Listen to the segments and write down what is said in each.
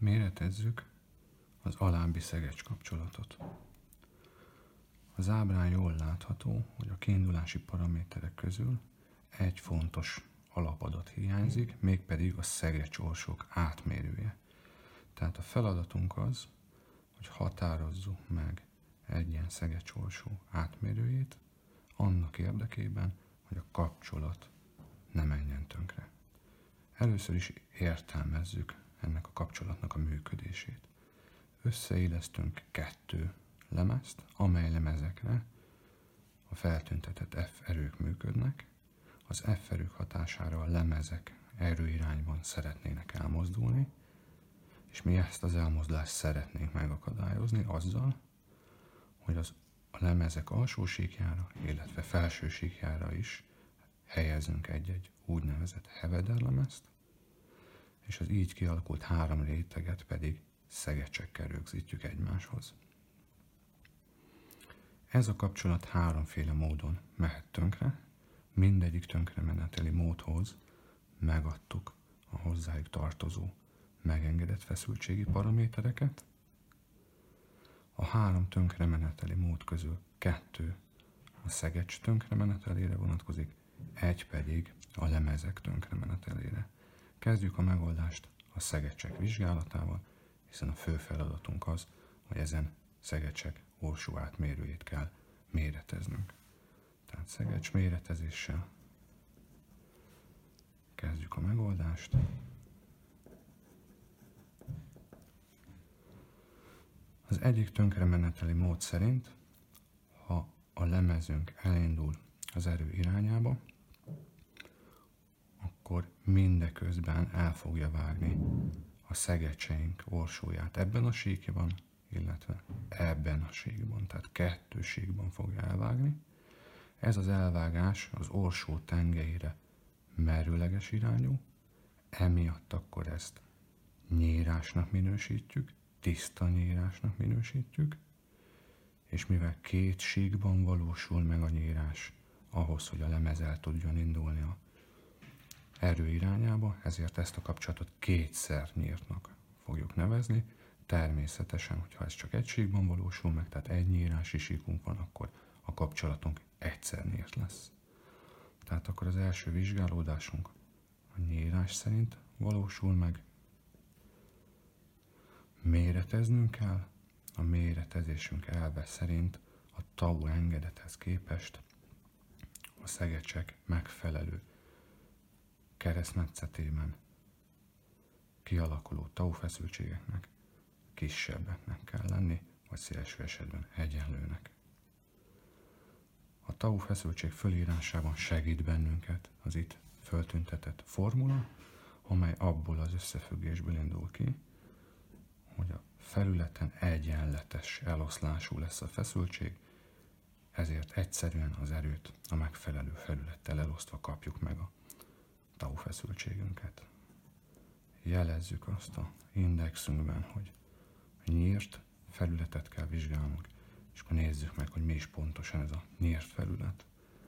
Méretezzük az alábbi szegecs kapcsolatot. Az ábrán jól látható, hogy a kiindulási paraméterek közül egy fontos alapadat hiányzik, mégpedig a szegecsorsok átmérője. Tehát a feladatunk az, hogy határozzuk meg egy ilyen szegecsorsó átmérőjét, annak érdekében, hogy a kapcsolat ne menjen tönkre. Először is értelmezzük ennek a kapcsolatnak a működését. Összeillesztünk 2 lemezt, amely lemezekre a feltüntetett F erők működnek. Az F erők hatására a lemezek erőirányban szeretnének elmozdulni, és mi ezt az elmozdulást szeretnénk megakadályozni azzal, hogy a lemezek alsó síkjára, illetve felső síkjára is helyezünk egy úgynevezett hevederlemezt, és az így kialakult 3 réteget pedig szegecsekkel rögzítjük egymáshoz. Ez a kapcsolat 3 módon mehet tönkre, mindegyik tönkremeneteli módhoz megadtuk a hozzájuk tartozó megengedett feszültségi paramétereket. A 3 tönkremeneteli mód közül 2 a szegecs tönkremenetelére vonatkozik, 1 pedig a lemezek tönkremenetelére. Kezdjük a megoldást a szegecsek vizsgálatával, hiszen a fő feladatunk az, hogy ezen szegecsek orsó átmérőjét kell méreteznünk. Tehát szegecs méretezéssel kezdjük a megoldást. Az egyik tönkremeneteli mód szerint, ha a lemezünk elindul az erő irányába, akkor mindeközben el fogja vágni a szegecseink orsóját ebben a síkban, illetve ebben a síkban, tehát 2 síkban fogja elvágni. Ez az elvágás az orsó tengelyeire merőleges irányú, emiatt akkor ezt nyírásnak minősítjük, tiszta nyírásnak minősítjük, és mivel 2 síkban valósul meg a nyírás ahhoz, hogy a lemez el tudjon indulni a erő irányába, ezért ezt a kapcsolatot 2-szer nyírtnak fogjuk nevezni. Természetesen, hogyha ez csak 1 síkban valósul meg, tehát 1 nyírási síkunk van, akkor a kapcsolatunk 1-szer nyírt lesz. Tehát akkor az első vizsgálódásunk a nyírás szerint valósul meg. Méreteznünk kell, a méretezésünk elve szerint a tau engedethez képest a szegecsek megfelelő keresztmetszetében kialakuló tau feszültségeknek kisebbeknek kell lenni, vagy szélső esetben egyenlőnek. A tau feszültség fölírásában segít bennünket az itt föltüntetett formula, amely abból az összefüggésből indul ki, hogy a felületen egyenletes eloszlású lesz a feszültség, ezért egyszerűen az erőt a megfelelő felülettel elosztva kapjuk meg a tau feszültségünket. Jelezzük azt a indexünkben, hogy nyírt felületet kell vizsgálnunk, és akkor nézzük meg, hogy mi is pontosan ez a nyírt felület.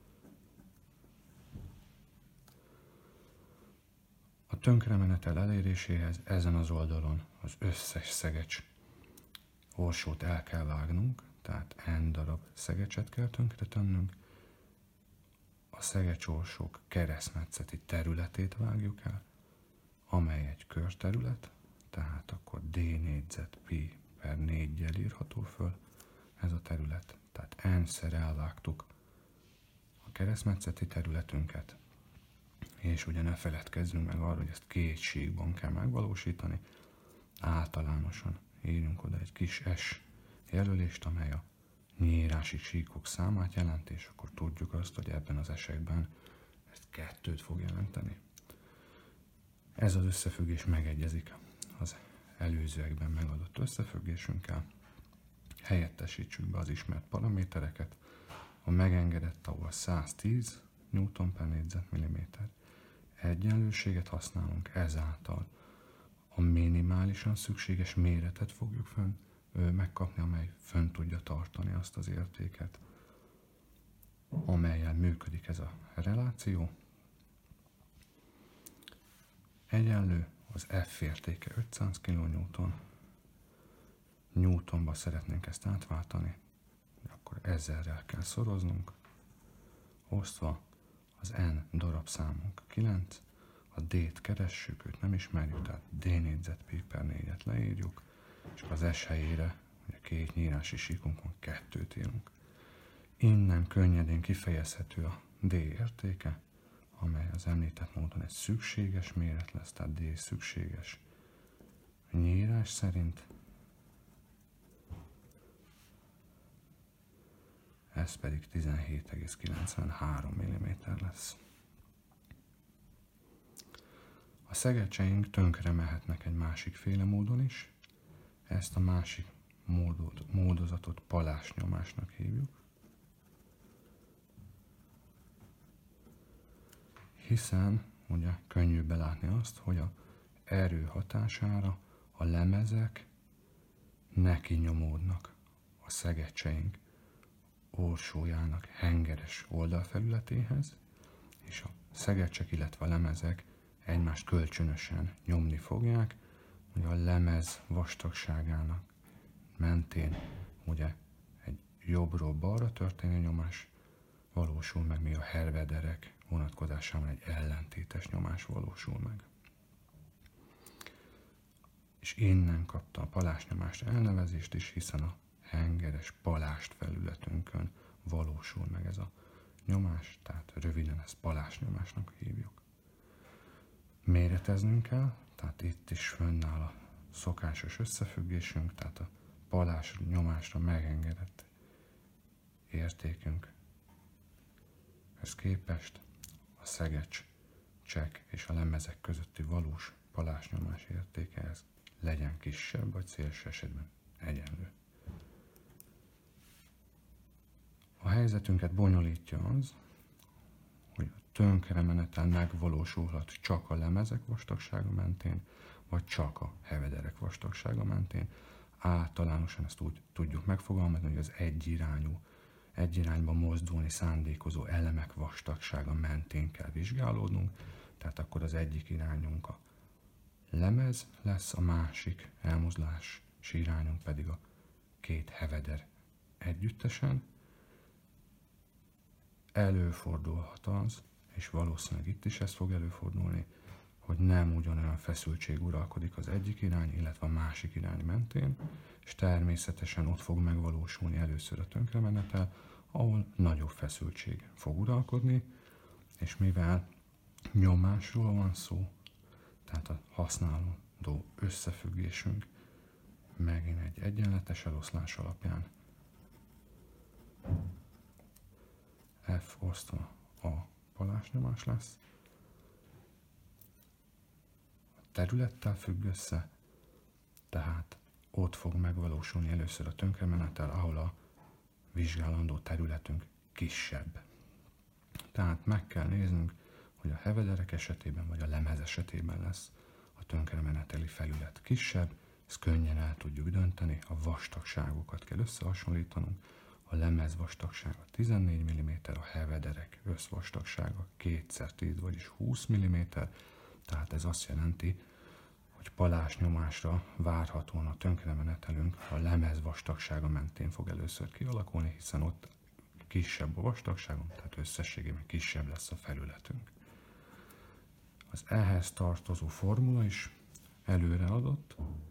A tönkremenetel eléréséhez ezen az oldalon az összes szegecs orsót el kell vágnunk, tehát n darab szegecset kell tönkretennünk. A szegecsorsók keresztmetszeti területét vágjuk el, amely egy körterület, tehát akkor d négyzet pi per 4-jel írható föl ez a terület. Tehát n-szer elvágtuk a keresztmetszeti területünket, és ugye ne feledkezzünk meg arra, hogy ezt 2 síkban kell megvalósítani. Általánosan írjunk oda egy kis S jelölést, amely a nyírási síkok számát jelenti, és akkor tudjuk azt, hogy ebben az esetben ezt 2-t fog jelenteni. Ez az összefüggés megegyezik az előzőekben megadott összefüggésünkkel. Helyettesítsük be az ismert paramétereket. A megengedett tau a 110 Newton per négyzetmilliméter. Egyenlőséget használunk, ezáltal a minimálisan szükséges méretet fogjuk megkapni, amely fönn tudja tartani azt az értéket, amellyel működik ez a reláció. Egyenlő az F értéke 500 kN, Newtonba szeretnénk ezt átváltani, akkor 1000-rel kell szoroznunk, osztva az N darabszámunk 9, a D-t keressük, őt nem ismerjük, tehát D négyzetpék/4-et leírjuk, és az S helyére, ugye két nyírási síkunk van, 2-t írunk. Innen könnyedén kifejezhető a D értéke, amely az említett módon egy szükséges méret lesz, tehát D szükséges nyírás szerint, ez pedig 17,93 mm lesz. A szegecseink tönkre mehetnek egy másikféle módon is, ezt a másik módozatot palásnyomásnak hívjuk, hiszen ugye könnyű belátni azt, hogy a erő hatására a lemezek neki nyomódnak a szegecseink orsójának hengeres oldalfelületéhez, és a szegecsek, illetve a lemezek egymást kölcsönösen nyomni fogják, hogy a lemez vastagságának mentén ugye egy jobbról balra történő nyomás valósul meg, míg a hervederek vonatkozásában egy ellentétes nyomás valósul meg. És innen kapta a palásnyomást elnevezést is, hiszen a hengeres palást felületünkön valósul meg ez a nyomás, tehát röviden ezt palásnyomásnak hívjuk. Méreteznünk kell, tehát itt is fönnáll a szokásos összefüggésünk, tehát a palás nyomásra megengedett értékünk. Ez képest a szegecsek és a lemezek közötti valós palásnyomás értéke ez legyen kisebb, vagy szélső esetben egyenlő. A helyzetünket bonyolítja az, hogy a tönkremenetel megvalósulhat csak a lemezek vastagsága mentén, vagy csak a hevederek vastagsága mentén. Általánosan ezt úgy tudjuk megfogalmazni, hogy az egy irányba mozdulni szándékozó elemek vastagsága mentén kell vizsgálódnunk, tehát akkor az egyik irányunk a lemez lesz, a másik elmozdulási irányunk pedig a két heveder együttesen. Előfordulhat az, és valószínűleg itt is ez fog előfordulni, hogy nem ugyanolyan feszültség uralkodik az egyik irány, illetve a másik irány mentén, és természetesen ott fog megvalósulni először a tönkremenetel, ahol nagyobb feszültség fog uralkodni, és mivel nyomásról van szó, tehát a használandó összefüggésünk megint egy egyenletes eloszlás alapján F osztva a palásnyomás lesz. A területtel függ össze, tehát ott fog megvalósulni először a tönkremenetel, ahol a vizsgálandó területünk kisebb. Tehát meg kell néznünk, hogy a hevederek esetében vagy a lemez esetében lesz a tönkremeneteli felület kisebb, ezt könnyen el tudjuk dönteni, a vastagságokat kell összehasonlítanunk, a lemez vastagsága 14 mm, a hevederek összvastagsága 2x10, vagyis 20 mm, tehát ez azt jelenti, hogy palásnyomásra várhatóan a tönkremenetelünk a lemez vastagsága mentén fog először kialakulni, hiszen ott kisebb a vastagságunk, tehát összességében kisebb lesz a felületünk. Az ehhez tartozó formula is előre adott.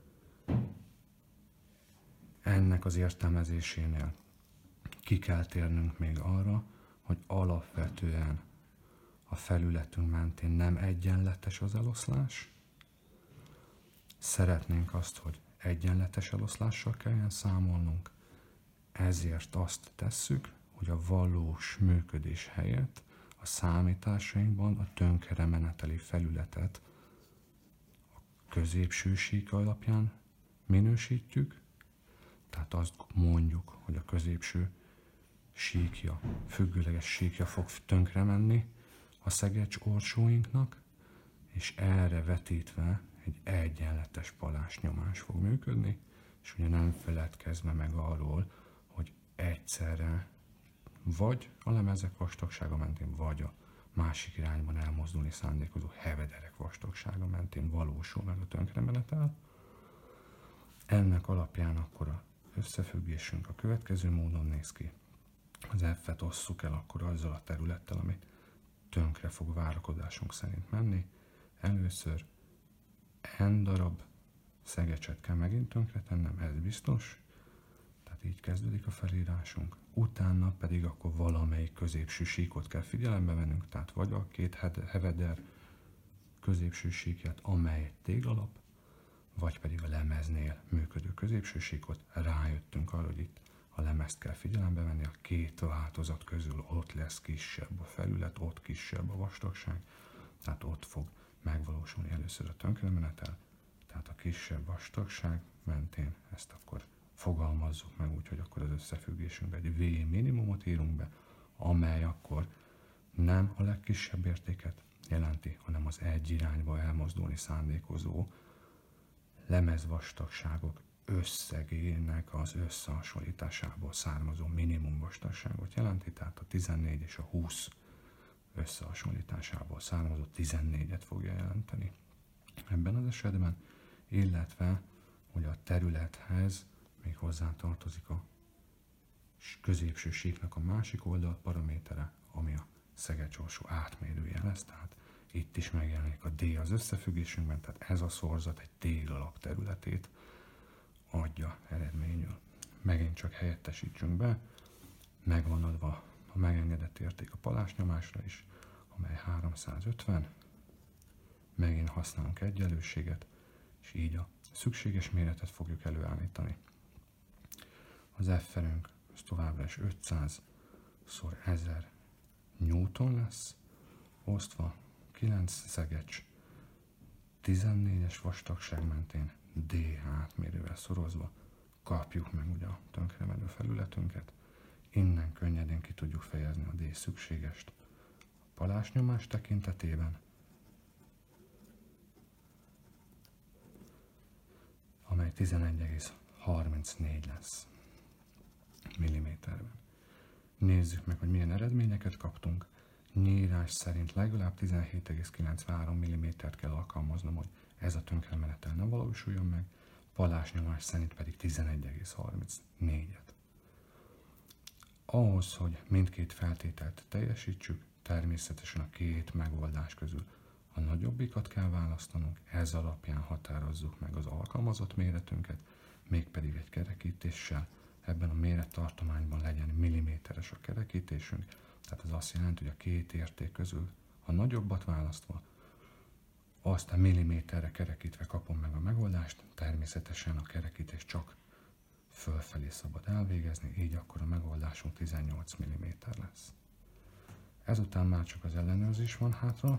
Ennek az értelmezésénél ki kell térnünk még arra, hogy alapvetően a felületünk mentén nem egyenletes az eloszlás. Szeretnénk azt, hogy egyenletes eloszlással kelljen számolnunk, ezért azt tesszük, hogy a valós működés helyett a számításainkban a tönkremeneteli felületet a középső sík alapján minősítjük, tehát azt mondjuk, hogy a középső síkja, függőleges síkja fog tönkre menni a szegecs orsóinknak, és erre vetítve egy egyenletes palásnyomás fog működni, és ugye nem feledkezve meg arról, hogy egyszerre vagy a lemezek vastagsága mentén, vagy a másik irányban elmozdulni szándékozó hevederek vastagsága mentén valósul meg a tönkremenetel. Ennek alapján akkor az összefüggésünk a következő módon néz ki. Az F-et osszuk el akkor azzal a területtel, ami tönkre fog várakozásunk szerint menni. Először n darab szegecset kell megint tönkre tennem, ez biztos. Tehát így kezdődik a felírásunk. Utána pedig akkor valamelyik középső síkot kell figyelembe vennünk, tehát vagy a két heveder középső síkját, amely egy téglalap, vagy pedig a lemeznél működő középső síkot. Rájöttünk arra, hogy itt a lemezt kell figyelembe venni, a két változat közül ott lesz kisebb a felület, ott kisebb a vastagság, tehát ott fog megvalósulni először a tönkremenetel, tehát a kisebb vastagság mentén ezt akkor fogalmazzuk meg úgy, hogy akkor az összefüggésünkben egy V minimumot írunk be, amely akkor nem a legkisebb értéket jelenti, hanem az egy irányba elmozdulni szándékozó lemezvastagságok összegének az összehasonlításából származó minimum vastagságot jelenti, tehát a 14 és a 20 összehasonlításából származó 14-et fogja jelenteni ebben az esetben, illetve hogy a területhez még hozzá tartozik a középső síknak a másik oldal paramétere, ami a szegecsorsó átmérője lesz, tehát itt is megjelenik a D az összefüggésünkben, tehát ez a szorzat egy téglalap területét adja eredményül. Megint csak helyettesítsünk be, megvan adva a megengedett érték a palásnyomásra is, amely 350, megint használunk egyenlőséget, és így a szükséges méretet fogjuk előállítani. Az F-felünk az továbbra is 500 x 1000 Newton lesz, osztva 9 szegecs 14-es vastagság mentén D átmérővel szorozva kapjuk meg ugye a tönkremenő felületünket. Innen könnyedén ki tudjuk fejezni a D szükségest a palásnyomás tekintetében, amely 11,34 lesz milliméterben. Nézzük meg, hogy milyen eredményeket kaptunk. Nyírás szerint legalább 17,93 mm-t kell alkalmaznom, hogy ez a tönkremenetel ne valósuljon meg, palásnyomás szerint pedig 11,34-et. Ahhoz, hogy mindkét feltételt teljesítsük, természetesen a két megoldás közül a nagyobbikat kell választanunk, ez alapján határozzuk meg az alkalmazott méretünket, mégpedig egy kerekítéssel. Ebben a mérettartományban legyen milliméteres a kerekítésünk, tehát ez azt jelenti, hogy a két érték közül a nagyobbat választva, azt a milliméterre kerekítve kapom meg a megoldást, természetesen a kerekítés csak fölfelé szabad elvégezni, így akkor a megoldásunk 18 mm lesz. Ezután már csak az ellenőrzés van hátra,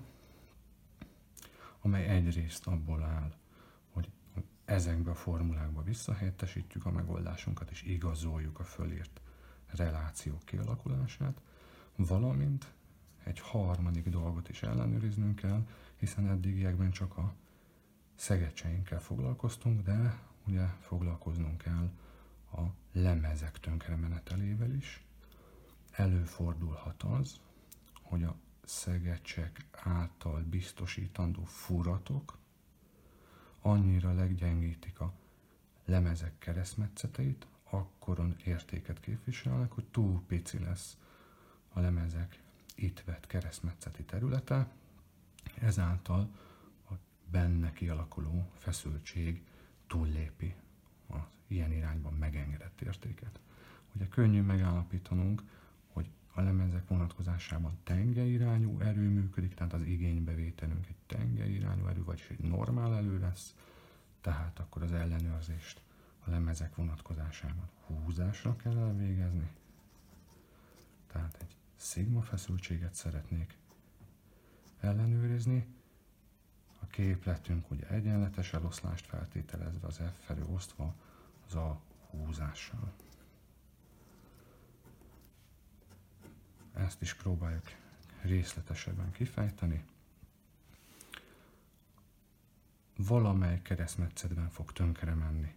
amely egyrészt abból áll, hogy ezekbe a formulákba visszahelyettesítjük a megoldásunkat, és igazoljuk a fölírt relációk kialakulását, valamint egy harmadik dolgot is ellenőriznünk kell, hiszen eddigiekben csak a szegecseinkkel foglalkoztunk, de ugye foglalkoznunk kell a lemezek tönkremenetelével is. Előfordulhat az, hogy a szegecsek által biztosítandó furatok annyira leggyengítik a lemezek keresztmetszeteit, akkoron értéket képviselnek, hogy túl pici lesz a lemezek itt vett keresztmetszeti területe, ezáltal a benne kialakuló feszültség túllépi az ilyen irányban megengedett értéket. Ugye könnyű megállapítanunk, hogy a lemezek vonatkozásában tengeirányú erő működik, tehát az igénybevételünk egy tengeirányú erő, vagyis egy normál erő lesz, tehát akkor az ellenőrzést a lemezek vonatkozásában húzásra kell elvégezni, tehát egy szigma feszültséget szeretnék ellenőrizni. A képletünk ugye egyenletes eloszlást feltételezve az F felé osztva az A húzással. Ezt is próbáljuk részletesebben kifejteni. Valamely keresztmetszetben fog tönkre menni,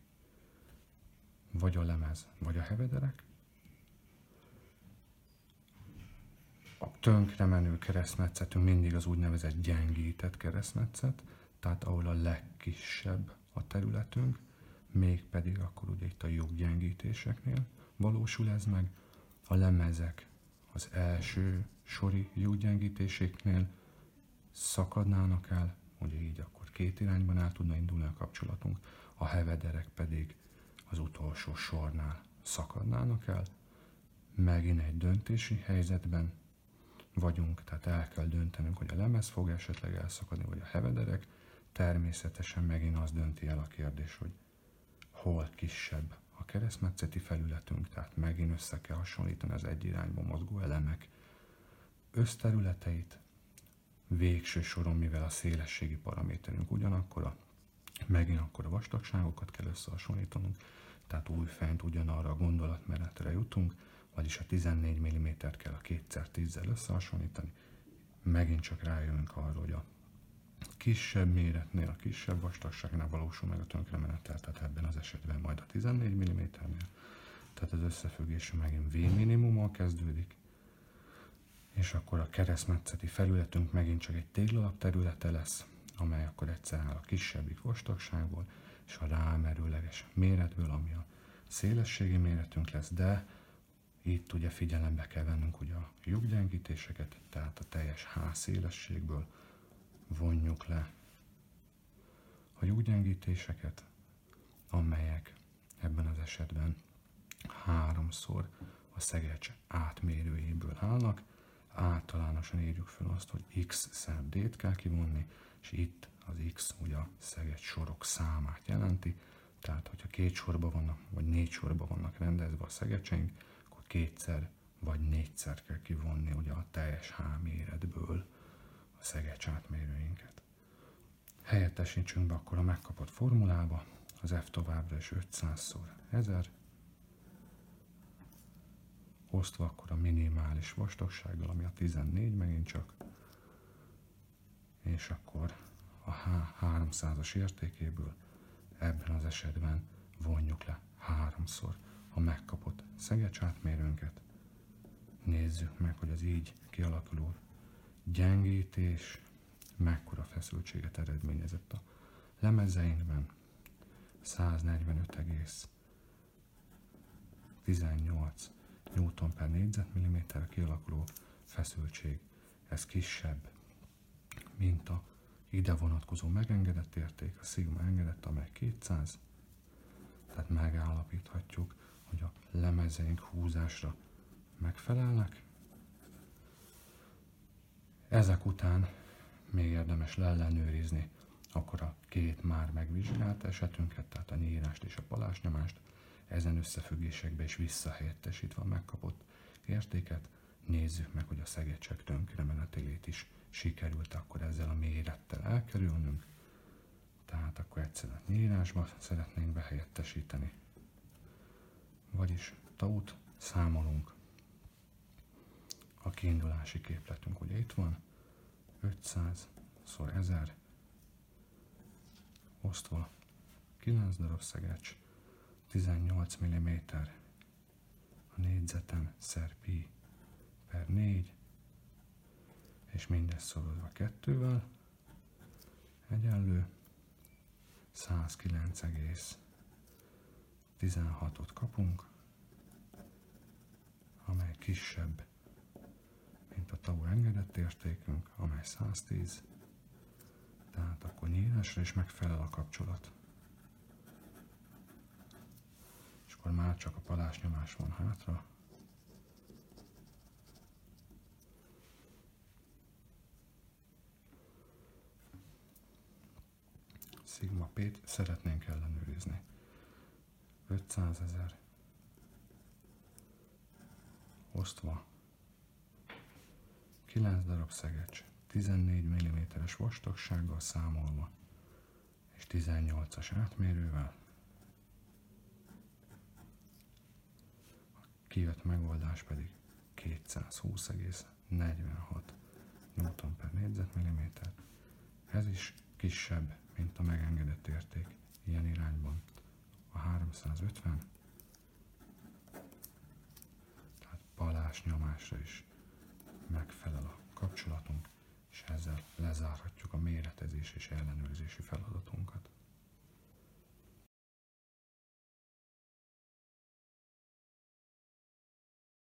vagy a lemez, vagy a hevederek. A tönkre menő keresztmetszetünk mindig az úgynevezett gyengített keresztmetszet, tehát ahol a legkisebb a területünk, mégpedig akkor ugye itt a lyukgyengítéseknél valósul ez meg. A lemezek az első sori lyukgyengítéséknél szakadnának el, ugye így akkor két irányban el tudna indulni a kapcsolatunk, a hevederek pedig az utolsó sornál szakadnának el. Megint egy döntési helyzetben vagyunk, tehát el kell döntenünk, hogy a lemez fog esetleg elszakadni, vagy a hevederek. Természetesen megint az dönti el a kérdés, hogy hol kisebb a keresztmetszeti felületünk, tehát megint össze kell hasonlítani az egy irányba mozgó elemek összterületeit. Végső soron, mivel a szélességi paraméterünk ugyanakkora, megint akkor a vastagságokat kell összehasonlítanunk, tehát újfent ugyanarra a gondolatmenetre jutunk, vagyis a 14 mm-t kell a 2x10-zel összehasonlítani. Megint csak rájövünk arra, hogy a kisebb méretnél, a kisebb vastagságnál valósul meg a tönkremenetel, tehát ebben az esetben majd a 14 mm-nél. Tehát az összefüggés megint V minimummal kezdődik, és akkor a keresztmetszeti felületünk megint csak egy téglalap területe lesz, amely akkor egyszer áll a kisebbik vastagságból, és a rámerőleges méretből, ami a szélességi méretünk lesz, de itt ugye figyelembe kell vennünk ugye a lyukgyengítéseket, tehát a teljes H szélességből vonjuk le a lyukgyengítéseket, amelyek ebben az esetben háromszor a szegecs átmérőjéből állnak. Általánosan írjuk fel azt, hogy x-szer d-t kell kivonni, és itt az x ugye a szegecs sorok számát jelenti, tehát hogyha két sorba vannak, vagy négy sorba vannak rendezve a szegecseink, akkor kétszer vagy négyszer kell kivonni ugye a teljes H méretből a szegecs átmérőinket. Helyettesítsünk be akkor a megkapott formulába, az F továbbra is 500x1000, osztva akkor a minimális vastagsággal, ami a 14 megint csak, és akkor a H 300-as értékéből ebben az esetben vonjuk le háromszor a megkapott szegecs átmérőnket. Nézzük meg, hogy az így kialakuló gyengítés mekkora feszültséget eredményezett a lemezeinkben. 145,18 Newton per négyzetmilliméterre kialakuló feszültség. Ez kisebb, mint a ide vonatkozó megengedett érték, a szigma engedett, amely 200. Tehát megállapíthatjuk, hogy a lemezeink húzásra megfelelnek. Ezek után még érdemes leellenőrizni akkor a két már megvizsgált esetünket, tehát a nyírást és a palásnyomást, ezen összefüggésekbe is visszahelyettesítve a megkapott értéket, nézzük meg, hogy a szegecsek tönkremenetélét is sikerült akkor ezzel a mérettel elkerülnünk. Tehát akkor egyszer a nyírásba szeretnénk behelyettesíteni. Vagyis tau-t számolunk. A kiindulási képletünk ugye itt van, 500x1000 osztva 9 darab szegecs, 18 mm a négyzeten szer pi per 4, és mindezt szorozva 2-vel egyenlő 109,16-ot kapunk, amely kisebb, mint a tau engedett értékünk, amely 110, tehát akkor nyírásra is megfelel a kapcsolat. És akkor már csak a palásnyomás van hátra. Szigma P-t szeretnénk ellenőrizni. 500 000 osztva 9 darab szegecs, 14 mm-es vastagsággal számolva, és 18-as átmérővel. A kijött megoldás pedig 220,46 Newton per négyzetmilliméter. Ez is kisebb, mint a megengedett érték ilyen irányban. A 350, tehát palásnyomásra is megfelel a kapcsolatunk, és ezzel lezárhatjuk a méretezés és ellenőrzési feladatunkat.